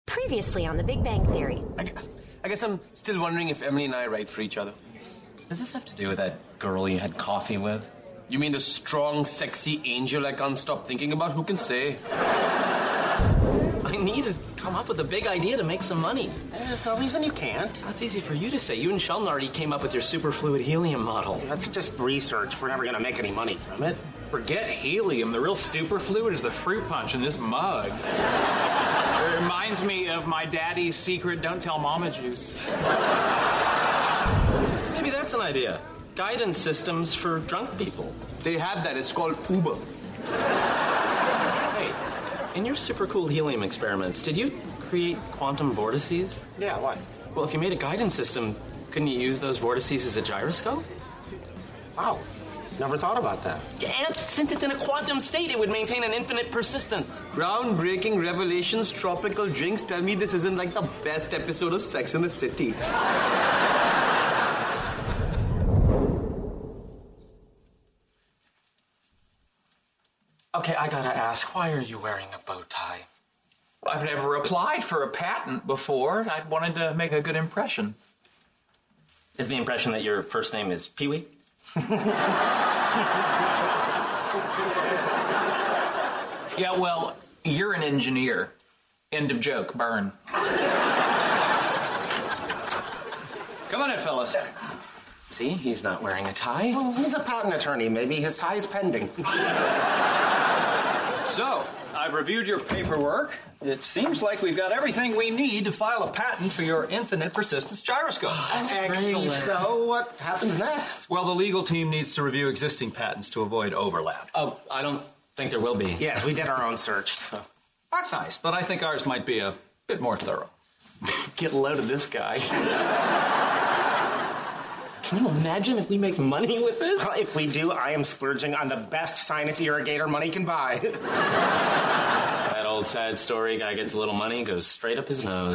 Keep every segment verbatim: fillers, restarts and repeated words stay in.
Previously on The Big Bang Theory. I, I guess I'm still wondering if Emily and I are right for each other. Does this have to do with that girl you had coffee with? You mean the strong, sexy angel I can't stop thinking about? Who can say? I need to come up with a big idea to make some money. There's no reason you can't. That's easy for you to say. You and Sheldon already came up with your superfluid helium model. That's just research. We're never going to make any money from it. Forget helium. The real superfluid is the fruit punch in this mug. It reminds me of my daddy's secret don't tell mama juice. Maybe that's an idea. Guidance systems for drunk people. They have that. It's called Uber. Hey, in your super cool helium experiments, did you create quantum vortices? Yeah, what? Well, if you made a guidance system, couldn't you use those vortices as a gyroscope? Wow. Never thought about that. And since it's in a quantum state, it would maintain an infinite persistence. Groundbreaking revelations, tropical drinks. Tell me this isn't like the best episode of Sex and the City. Okay, I gotta ask, why are you wearing a bow tie? I've never applied for a patent before. I wanted to make a good impression. Is the impression that your first name is Pee-wee? Yeah, well, you're an engineer. End of joke. Burn. Come on in, fellas. See, he's not wearing a tie. Well, he's a patent attorney. Maybe his tie is pending. So, I've reviewed your paperwork. It seems like we've got everything we need to file a patent for your infinite persistence gyroscope. That's Excellent. So what happens next? Well, the legal team needs to review existing patents to avoid overlap. Oh, I don't think there will be. Yes, we did our own search, so. That's nice, but I think ours might be a bit more thorough. Get a load of this guy. Can you imagine if we make money with this? Well, if we do, I am splurging on the best sinus irrigator money can buy. That old sad story, guy gets a little money, goes straight up his nose.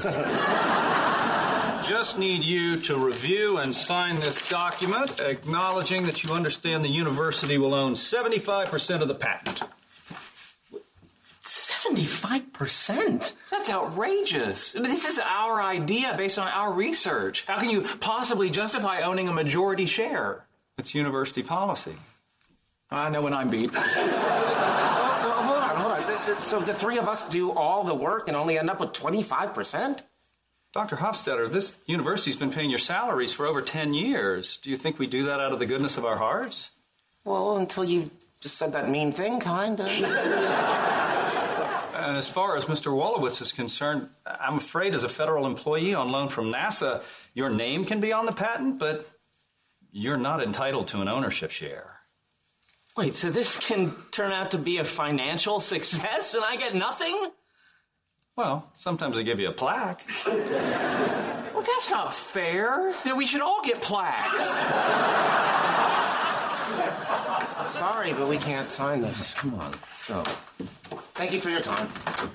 Just need you to review and sign this document, acknowledging that you understand the university will own seventy-five percent of the patent. seventy-five percent? That's outrageous. This is our idea based on our research. How can you possibly justify owning a majority share? It's university policy. I know when I'm beat. Oh, hold on, hold on. So the three of us do all the work and only end up with twenty-five percent? Doctor Hofstadter, this university's been paying your salaries for over ten years. Do you think we do that out of the goodness of our hearts? Well, until you just said that mean thing, kind of. And as far as Mister Wolowitz is concerned, I'm afraid as a federal employee on loan from NASA, your name can be on the patent, but you're not entitled to an ownership share. Wait, so this can turn out to be a financial success and I get nothing? Well, sometimes they give you a plaque. Well, that's not fair. We should all get plaques. Sorry, but we can't sign this. Come on, let's go. Thank you for your time.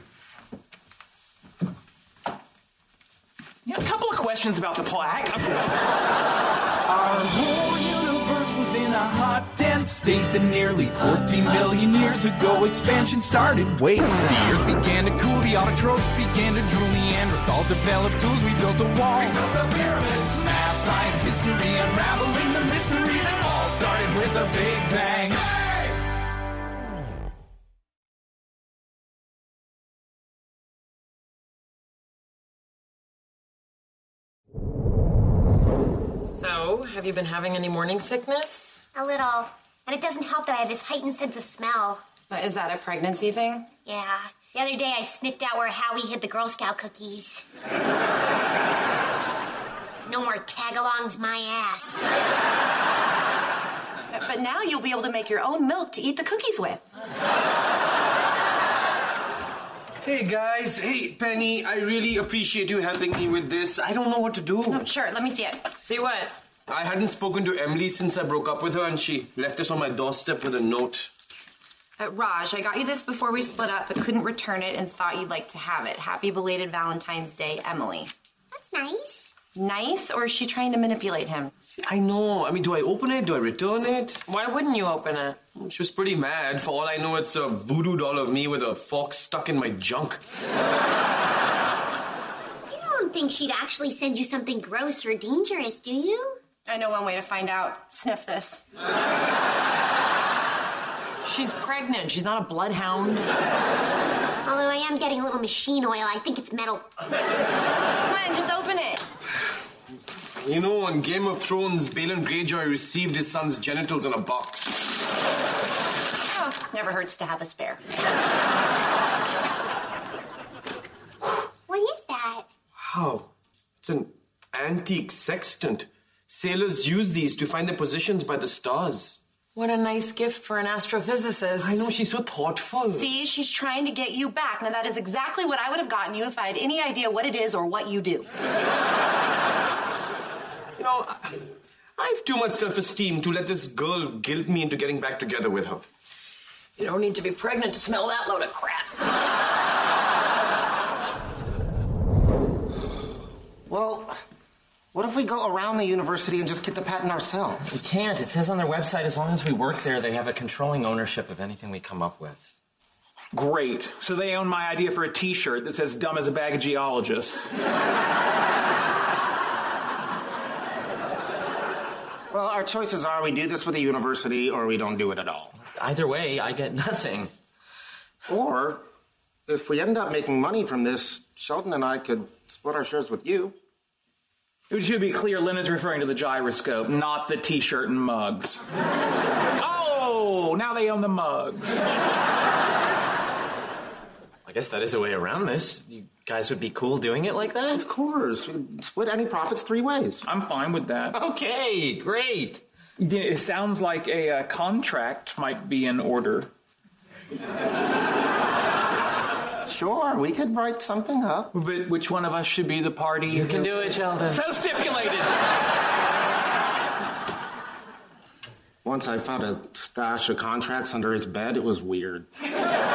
Yeah, a couple of questions about the plaque. Our whole universe was in a hot, dense state that nearly fourteen billion years ago expansion started. Wait, the earth began to cool, the autotrophs began to drool, Neanderthals developed tools, we built a wall. We built the pyramids, math, science, history, unraveling the mystery that all started with a Big Bang. So, have you been having any morning sickness? A little. And it doesn't help that I have this heightened sense of smell. But is that a pregnancy thing? Yeah. The other day I sniffed out where Howie hid the Girl Scout cookies. No more tag-alongs my ass. But now you'll be able to make your own milk to eat the cookies with. Hey, guys. Hey, Penny, I really appreciate you helping me with this. I don't know what to do. Oh, sure, let me see it. See what? I hadn't spoken to Emily since I broke up with her, and she left us on my doorstep with a note. Uh, Raj, I got you this before we split up, but couldn't return it and thought you'd like to have it. Happy belated Valentine's Day, Emily. That's nice. Nice, or is she trying to manipulate him? I know. I mean, do I open it? Do I return it? Why wouldn't you open it? She was pretty mad. For all I know, it's a voodoo doll of me with a fork stuck in my junk. think she'd actually send you something gross or dangerous, do you? I know one way to find out. Sniff this. She's pregnant. She's not a bloodhound. Although I am getting a little machine oil. I think it's metal. Come on, just open it. You know, on Game of Thrones, Balon Greyjoy received his son's genitals in a box. Oh, never hurts to have a spare. What is that? Wow. It's an antique sextant. Sailors use these to find their positions by the stars. What a nice gift for an astrophysicist. I know, she's so thoughtful. See, she's trying to get you back. Now, that is exactly what I would have gotten you if I had any idea what it is or what you do. You know, I, I have too much self-esteem to let this girl guilt me into getting back together with her. You don't need to be pregnant to smell that load of crap. Well, what if we go around the university and just get the patent ourselves? We can't. It says on their website, as long as we work there, they have a controlling ownership of anything we come up with. Great. So they own my idea for a T-shirt that says "dumb as a bag of geologists." Well, our choices are we do this with the university or we don't do it at all. Either way, I get nothing. Or, if we end up making money from this, Sheldon and I could split our shares with you. It should be clear Lynn is referring to the gyroscope, not the T-shirt and mugs. Oh, now they own the mugs. I guess that is a way around this. You guys would be cool doing it like that? Of course. We'd split any profits three ways. I'm fine with that. Okay, great. It sounds like a uh, contract might be in order. Sure, we could write something up. But which one of us should be the party? You can do it, Sheldon. So stipulated! Once I found a stash of contracts under his bed, it was weird. I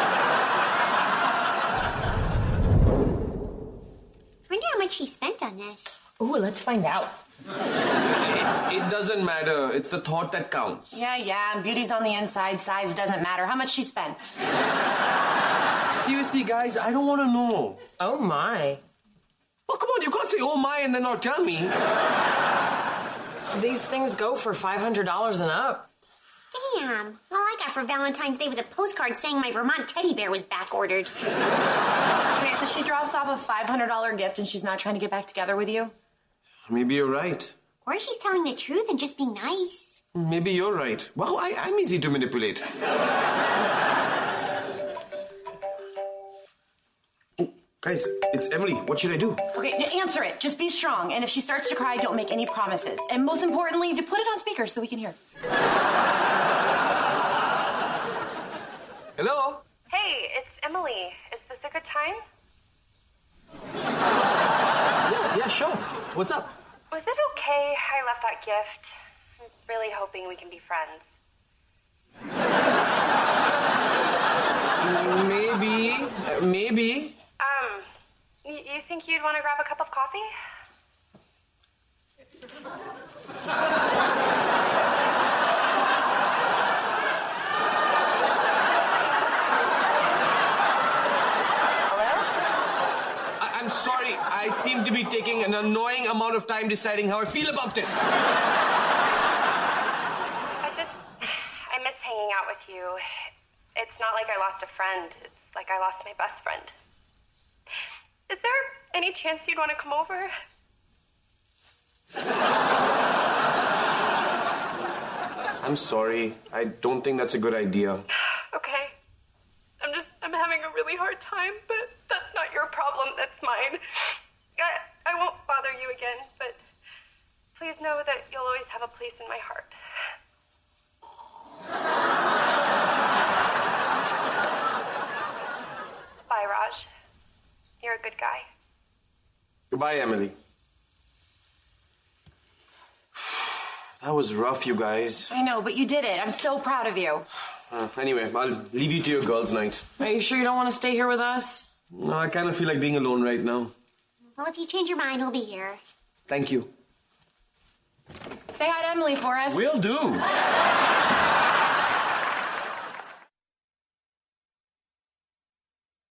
wonder how much she spent on this. Ooh, let's find out. It, it doesn't matter. It's the thought that counts. Yeah, yeah, beauty's on the inside, size doesn't matter. How much she spent? Seriously, guys, I don't want to know. Oh, my. Oh, come on, you can't say, oh my, and then not tell me. These things go for five hundred dollars and up. Damn. All I got for Valentine's Day was a postcard saying my Vermont teddy bear was back-ordered. Okay, so she drops off a five hundred dollars gift and she's not trying to get back together with you? Maybe you're right. Or she's telling the truth and just being nice. Maybe you're right. Wow, I, I'm easy to manipulate. Oh, guys, it's Emily. What should I do? Okay, answer it. Just be strong. And if she starts to cry, don't make any promises. And most importantly, to put it on speaker so we can hear. Hello? Hey, it's Emily. Is this a good time? Yeah, yeah, sure. What's up? Was it okay I left that gift? I'm really hoping we can be friends. Maybe. Uh, maybe. Um, y- you think you'd want to grab a cup of coffee? I'm sorry, I seem to be taking an annoying amount of time deciding how I feel about this. I just, I miss hanging out with you. It's not like I lost a friend. It's like I lost my best friend. Is there any chance you'd want to come over? I'm sorry. I don't think that's a good idea. Okay. I'm just, I'm having a really hard time, but that's not your problem, that's mine. I, I won't bother you again, but please know that you'll always have a place in my heart. Bye, Raj. You're a good guy. Goodbye, Emily. That was rough, you guys. I know, but you did it. I'm so proud of you. Uh, anyway, I'll leave you to your girls' night. Are you sure you don't want to stay here with us? No, I kind of feel like being alone right now. Well, if you change your mind, we'll be here. Thank you. Say hi to Emily for us. Will do.